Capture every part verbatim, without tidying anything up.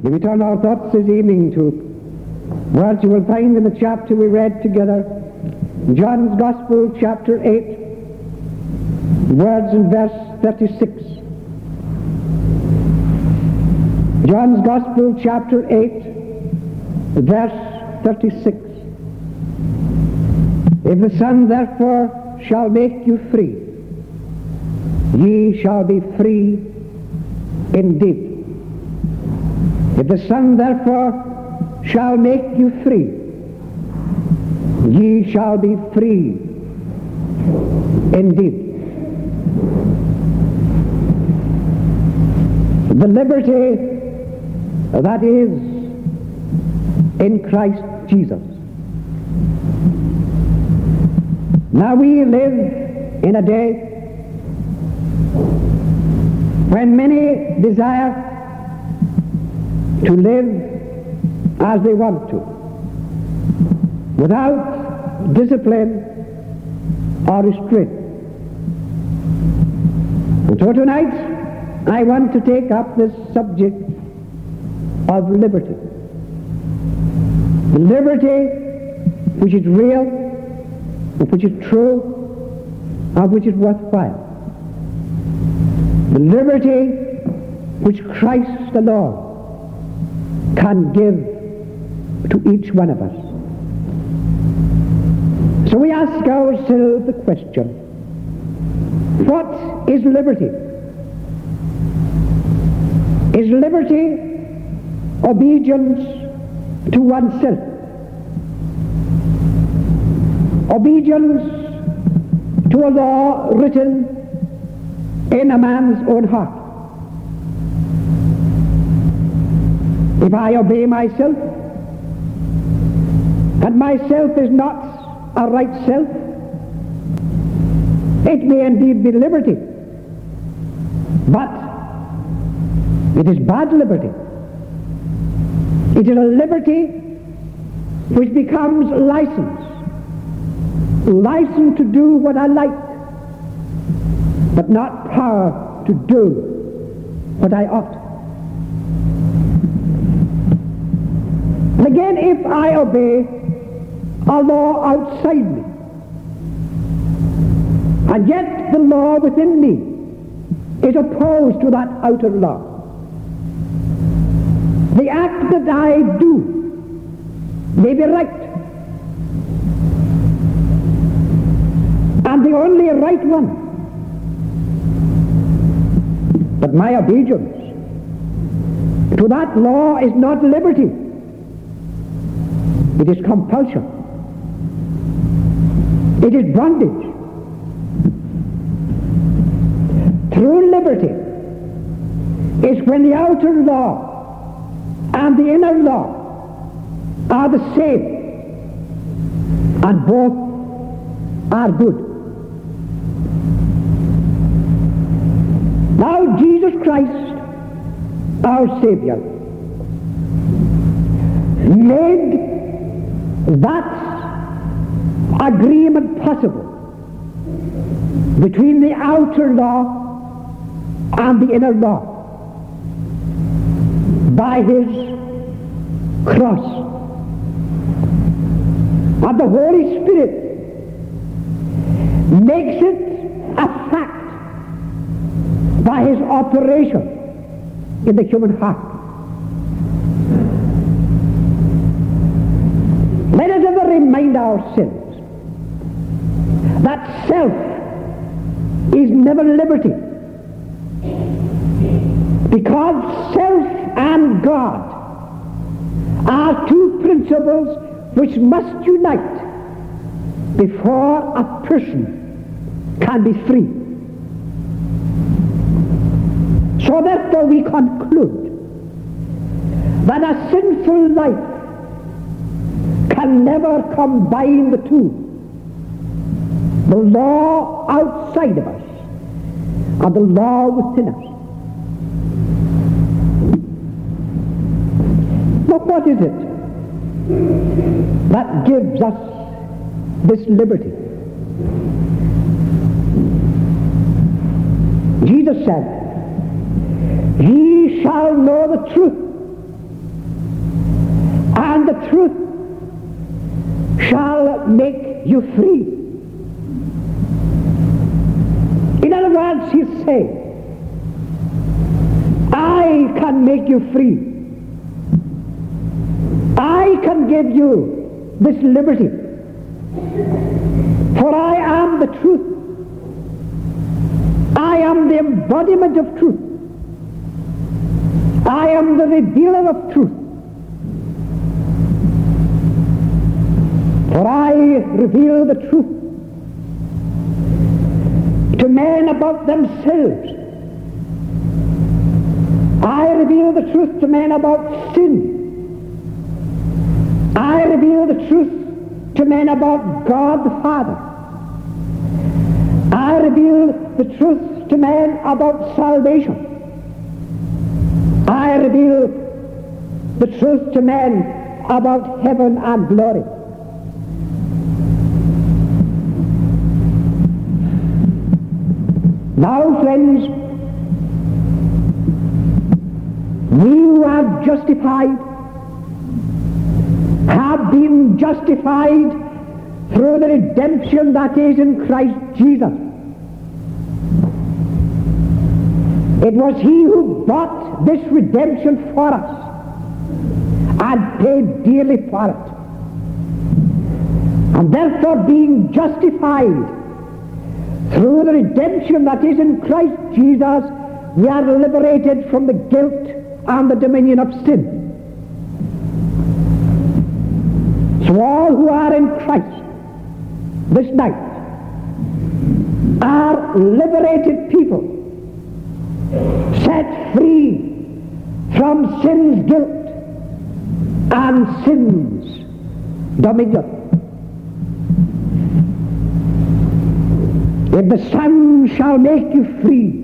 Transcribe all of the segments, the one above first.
We return our thoughts this evening to words you will find in the chapter we read together, John's Gospel, chapter eight, words in verse thirty-six. John's Gospel, chapter eight, verse thirty-six. If the Son therefore shall make you free, ye shall be free indeed. If the Son therefore shall make you free, ye shall be free indeed. The liberty that is in Christ Jesus. Now we live in a day when many desire to live as they want to, without discipline or restraint. And so tonight I want to take up this subject of liberty. The liberty which is real, which is true, and which is worthwhile. The liberty which Christ the Lord can give to each one of us. So we ask ourselves the question, what is liberty? Is liberty obedience to oneself? Obedience to a law written in a man's own heart? If I obey myself, and myself is not a right self, it may indeed be liberty, but it is bad liberty. It is a liberty which becomes license, license to do what I like, but not power to do what I ought. And again, if I obey a law outside me, and yet the law within me is opposed to that outer law, the act that I do may be right, and the only right one, but my obedience to that law is not liberty. It is compulsion. It is bondage. True liberty is when the outer law and the inner law are the same, and both are good. Now Jesus Christ, our Savior, made that agreement possible between the outer law and the inner law by his cross. And the Holy Spirit makes it a fact by his operation in the human heart. Let us ever remind ourselves that self is never liberty, because self and God are two principles which must unite before a person can be free. So therefore we conclude that a sinful life can never combine the two, the law outside of us and the law within us. But what is it that gives us this liberty? Jesus said, "Ye shall know the truth, the truth shall make you free. In other words, he's saying, I can make you free. I can give you this liberty. For I am the truth. I am the embodiment of truth. I am the revealer of truth. For I reveal the truth to men about themselves. I reveal the truth to men about sin. I reveal the truth to men about God the Father. I reveal the truth to men about salvation. I reveal the truth to men about heaven and glory. Now, friends, we who are justified have been justified through the redemption that is in Christ Jesus. It was he who bought this redemption for us and paid dearly for it. And therefore, being justified through the redemption that is in Christ Jesus, we are liberated from the guilt and the dominion of sin. So all who are in Christ this night are liberated people, set free from sin's guilt and sin's dominion. If the Son shall make you free,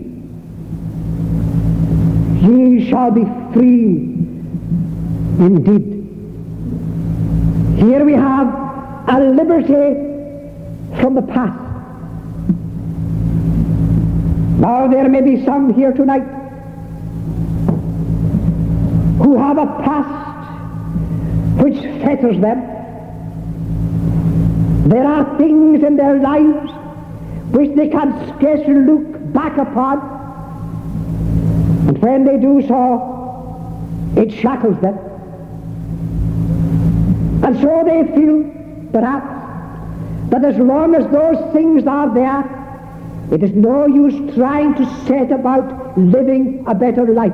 ye shall be free indeed. Here we have a liberty from the past. Now there may be some here tonight who have a past which fetters them. There are things in their lives which they can scarcely look back upon, and when they do so, it shackles them. And so they feel, perhaps, that as long as those things are there, it is no use trying to set about living a better life.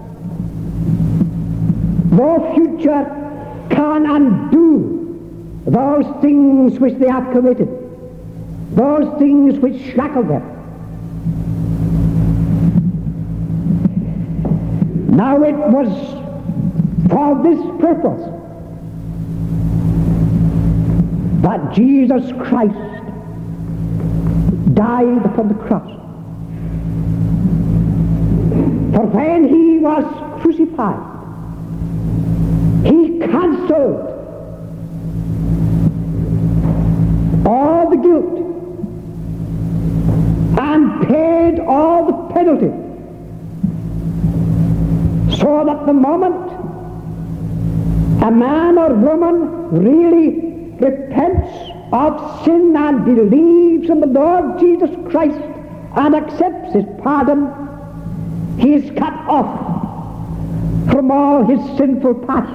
No future can undo those things which they have committed, those things which shackle them. Now it was for this purpose that Jesus Christ died upon the cross. For when he was crucified, he cancelled all the guilt and paid all the penalty, so that the moment a man or woman really repents of sin and believes in the Lord Jesus Christ and accepts his pardon, he is cut off from all his sinful past.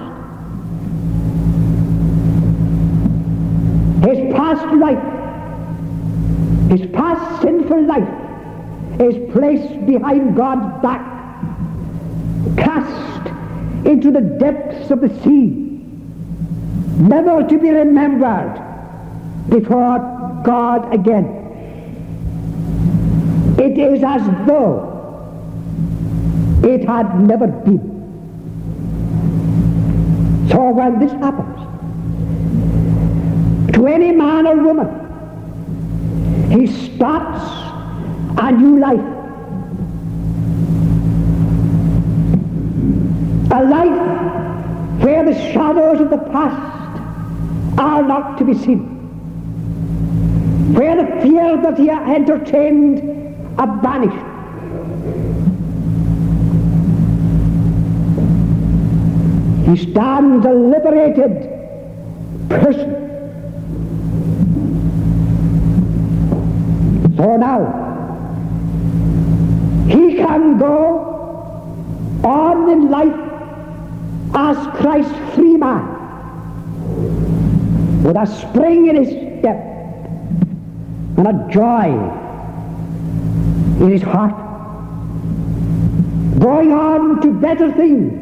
His past life, his past sinful life is placed behind God's back, cast into the depths of the sea, never to be remembered before God again. It is as though it had never been. So when this happens to any man or woman, he starts a new life. A life where the shadows of the past are not to be seen, where the fears that he had entertained are banished. He stands a liberated person. So now, he can go on in life as Christ's free man, with a spring in his step and a joy in his heart, going on to better things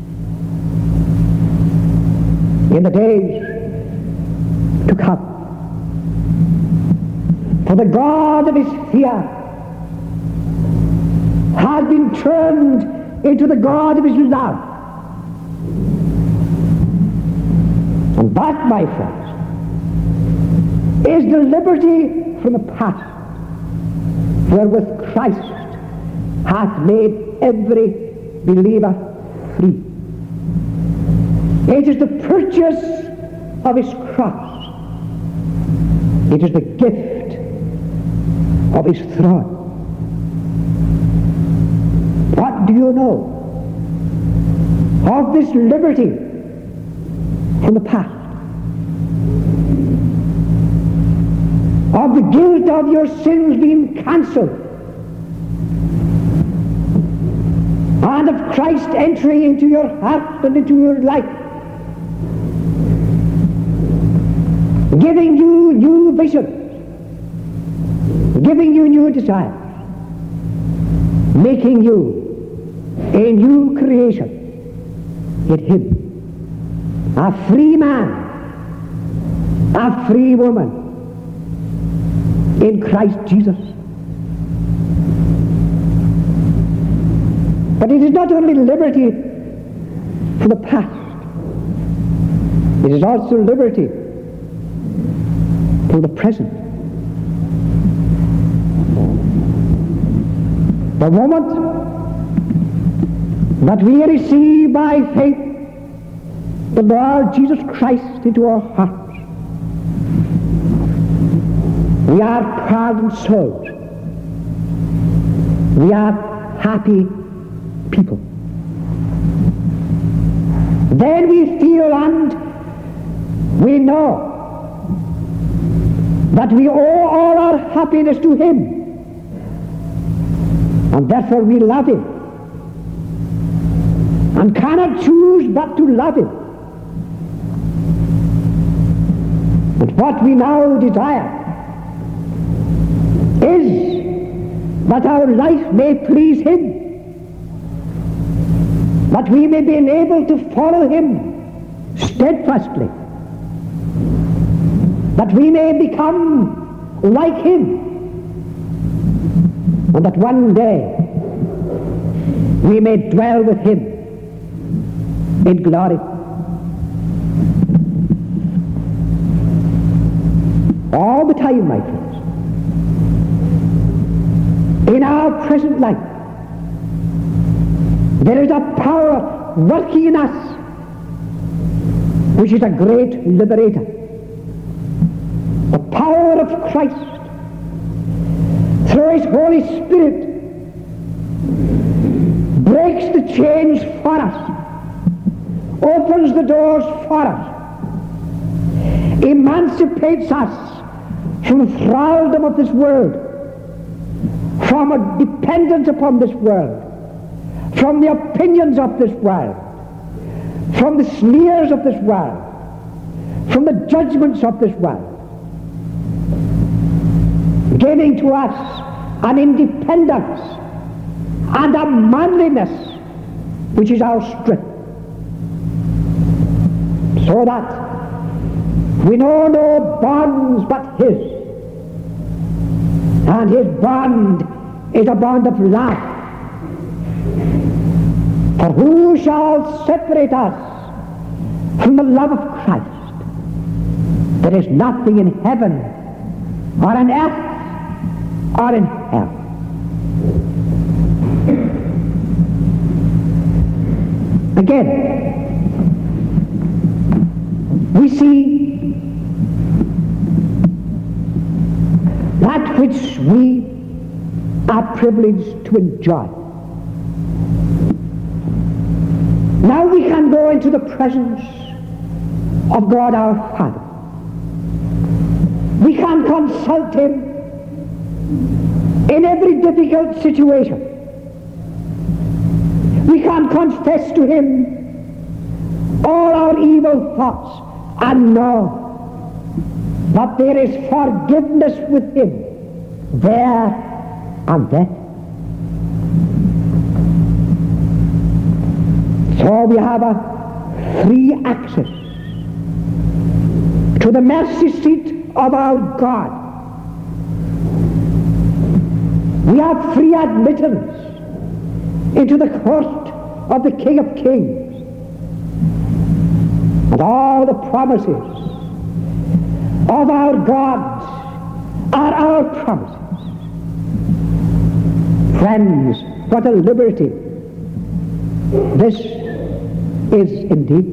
in the days to come. For the God of his fear has been turned into the God of his love. And that, my friends, is the liberty from the past, wherewith Christ hath made every believer free. It is the purchase of his cross. It is the gift of his throne. What do you know of this liberty from the past? Of the guilt of your sins being cancelled, and of Christ entering into your heart and into your life, giving you new visions, giving you new desires, making you a new creation in him, a free man, a free woman in Christ Jesus. But it is not only liberty from the past, it is also liberty from the present. The moment that we receive by faith the Lord Jesus Christ into our hearts, we are pardoned souls. We are happy people. Then we feel and we know that we owe all our happiness to him, and therefore we love him and cannot choose but to love him. But what we now desire is that our life may please him, that we may be able to follow him steadfastly, that we may become like him, and that one day we may dwell with him in glory. All the time, my friends, in our present life, there is a power working in us which is a great liberator. The power of Christ through his Holy Spirit breaks the chains for us, opens the doors for us, emancipates us from the thraldom of this world, from a dependence upon this world, from the opinions of this world, from the sneers of this world, from the judgments of this world, giving to us an independence and a manliness which is our strength, so that we know no bonds but his, and his bond is a bond of love. For who shall separate us from the love of Christ? There is nothing in heaven or on earth or in hell. Again, we see that which we are privileged to enjoy. Now we can go into the presence of God our Father. We can consult him in every difficult situation. We can confess to him all our evil thoughts and know that there is forgiveness with him there and then. So we have a free access to the mercy seat of our God. We have free admittance into the court of the King of Kings. And all the promises of our God are our promises. Friends, what a liberty this is indeed.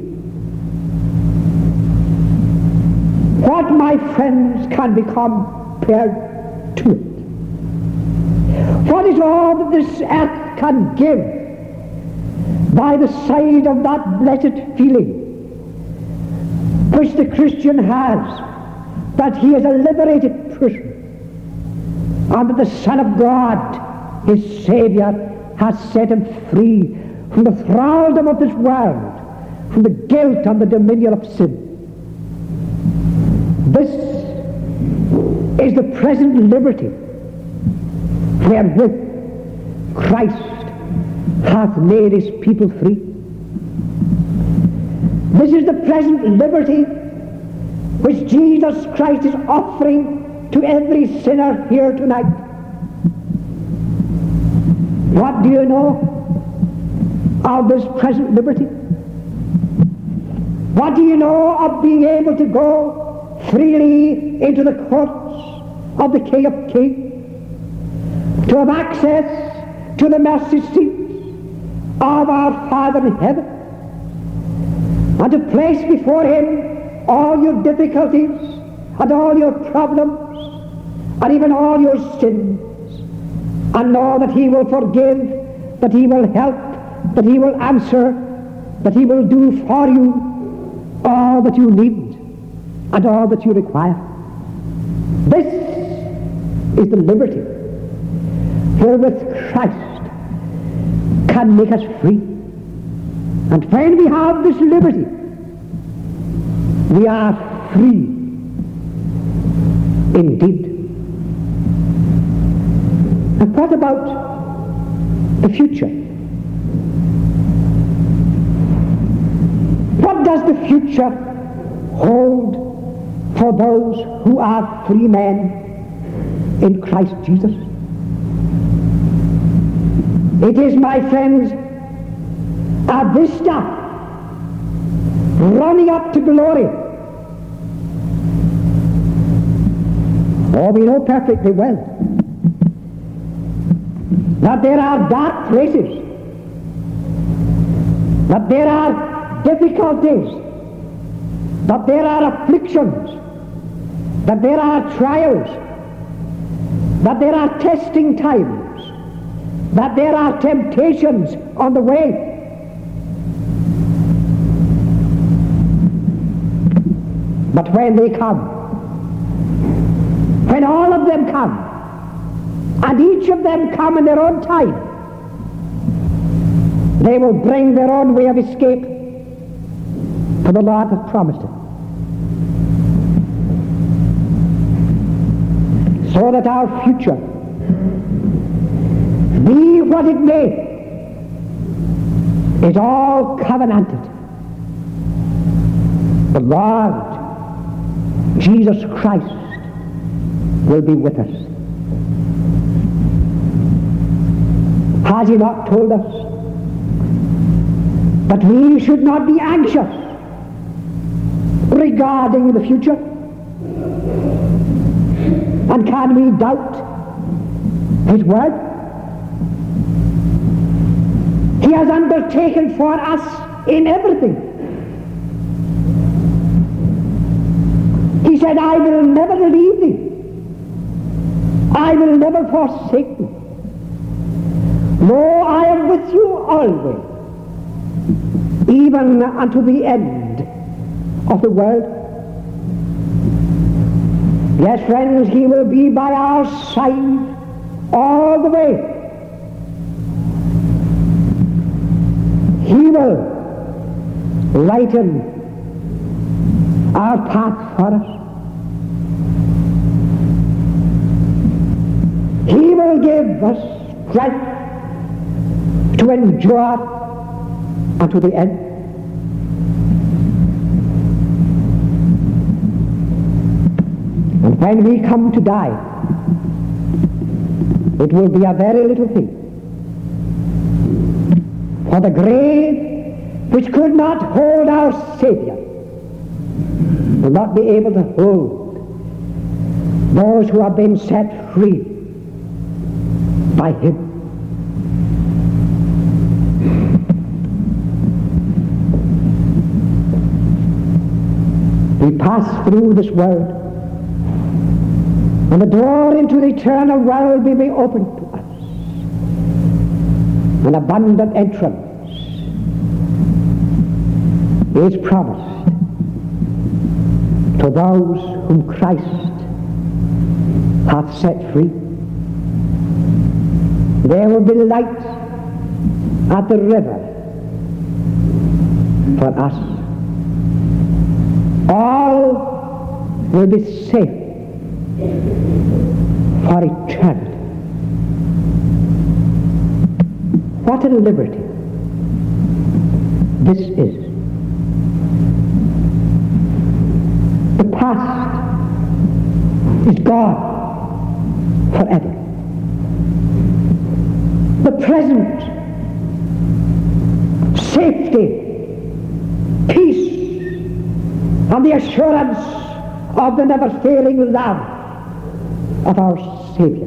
What, my friends, can be compared to it? What is all that this earth can give by the side of that blessed feeling which the Christian has, that he is a liberated person, and that the Son of God, his Saviour, has set him free from the thraldom of this world, from the guilt and the dominion of sin. This is the present liberty wherewith Christ hath made his people free. This is the present liberty which Jesus Christ is offering to every sinner here tonight. What do you know of this present liberty? What do you know of being able to go freely into the courts of the King of Kings, to have access to the mercy seat of our Father in heaven, and to place before him all your difficulties and all your problems and even all your sins, and know that he will forgive, that he will help, that he will answer, that he will do for you all that you need and all that you require. This is the liberty wherewith Christ can make us free. And when we have this liberty, we are free indeed. And what about the future? What does the future hold for those who are free men in Christ Jesus? It is, my friends, a vista running up to glory. Oh, we know perfectly well that there are dark places, that there are difficulties, that there are afflictions, that there are trials, that there are testing times, that there are temptations on the way. But when they come, when all of them come, and each of them come in their own time, they will bring their own way of escape, for the Lord hath promised it. So that our future, be what it may, is all covenanted. The Lord Jesus Christ will be with us. Has he not told us that we should not be anxious regarding the future? And can we doubt his word? He has undertaken for us in everything. He said, I will never leave thee. I will never forsake thee. Lo, I am with you always, even unto the end of the world. Yes, friends, he will be by our side all the way. He will lighten our path for us. He will give us strength to endure unto the end. And when we come to die, it will be a very little thing. For the grave, which could not hold our Savior, will not be able to hold those who have been set free by him. We pass through this world, and the door into the eternal world will be opened to us. An abundant entrance is promised to those whom Christ hath set free. There will be light at the river for us. All will be safe for eternity. What a liberty this is. The past is gone forever. The present, safety, peace, and the assurance of the never-failing love of our Savior.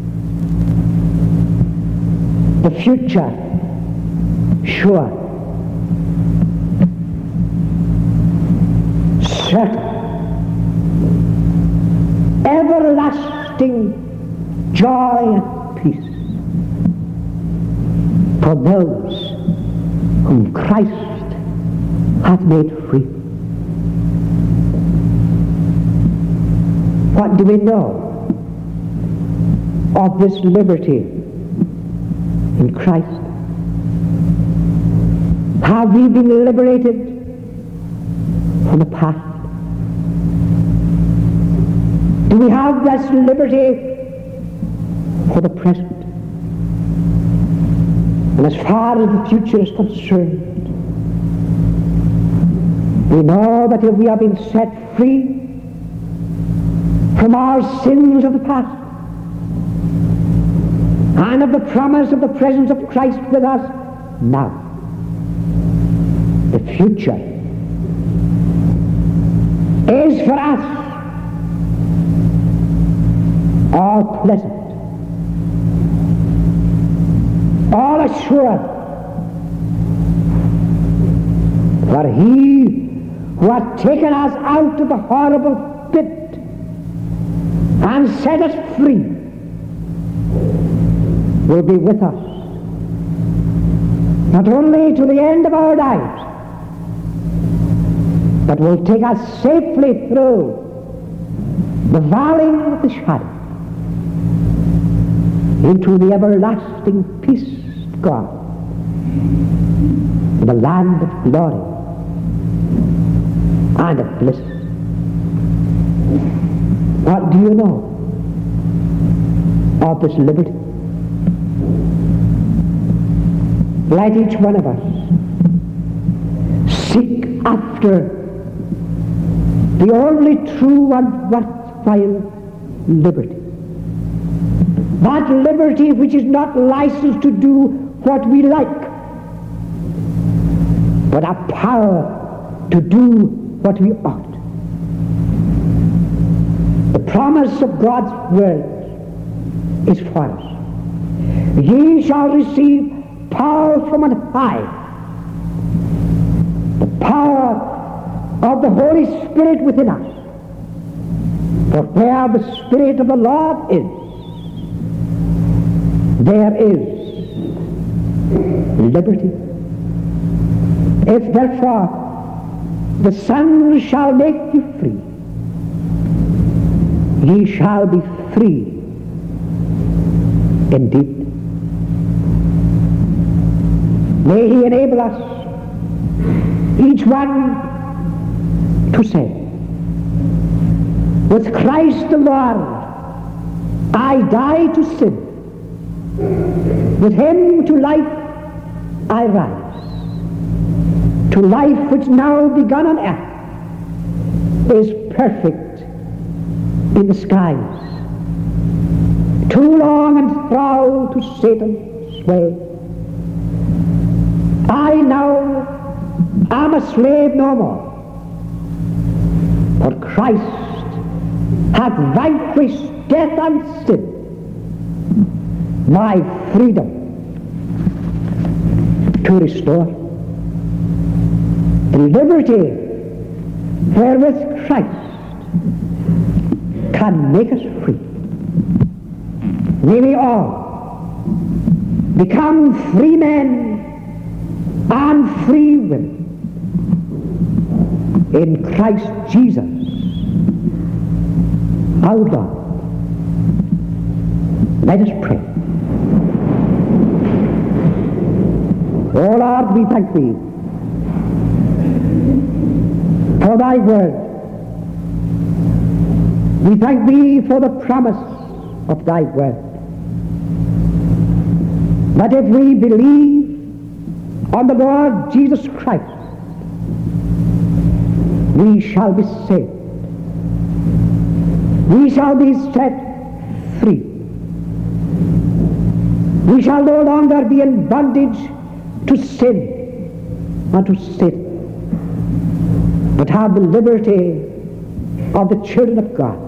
The future, sure, certain, everlasting joy and peace for those whom Christ hath made free. What do we know of this liberty in Christ? Have we been liberated from the past? Do we have this liberty for the present? And as far as the future is concerned, we know that if we have been set free from our sins of the past, and of the promise of the presence of Christ with us now, the future is for us all pleasant, all assured. For he who hath taken us out of the horrible pit and set us free will be with us, not only to the end of our lives, but will take us safely through the valley of the shadow into the everlasting peace of God, the land of glory and of bliss. What do you know of this liberty? Let each one of us seek after the only true and worthwhile liberty. That liberty which is not licensed to do what we like, but a power to do what we ought. The promise of God's word is for us. Ye shall receive power from on high. The power of the Holy Spirit within us. For where the Spirit of the Lord is, there is liberty. If therefore the Son shall make you free, ye shall be free indeed. May he enable us, each one, to say, with Christ the Lord, I die to sin. With him to life I rise. To life which now begun on earth is perfect in the skies. Too long and thrall to Satan's sway. I now am a slave no more, for Christ hath vanquished death and sin. My freedom to restore. The liberty wherewith Christ can make us free. May we all become free men and free women in Christ Jesus our Lord. Let us pray. O Lord, we thank thee for thy word. We thank thee for the promise of thy word, that if we believe on the Lord Jesus Christ, we shall be saved. We shall be set free. We shall no longer be in bondage to sin and to Satan, but have the liberty of the children of God.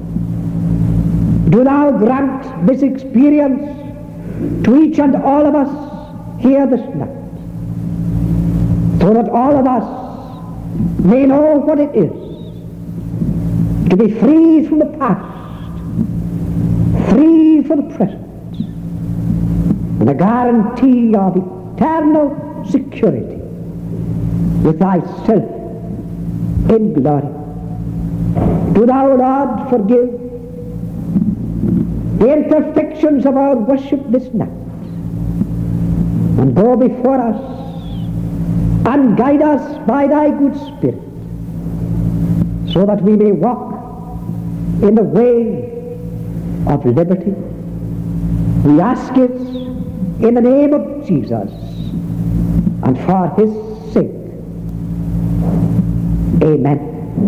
Do thou grant this experience to each and all of us here this night, so that all of us may know what it is to be free from the past, free from the present, and a guarantee of eternal security with thyself in glory. Do thou, Lord, forgive the imperfections of our worship this night, and go before us and guide us by thy good Spirit, so that we may walk in the way of liberty. We ask it in the name of Jesus and for his sake. Amen.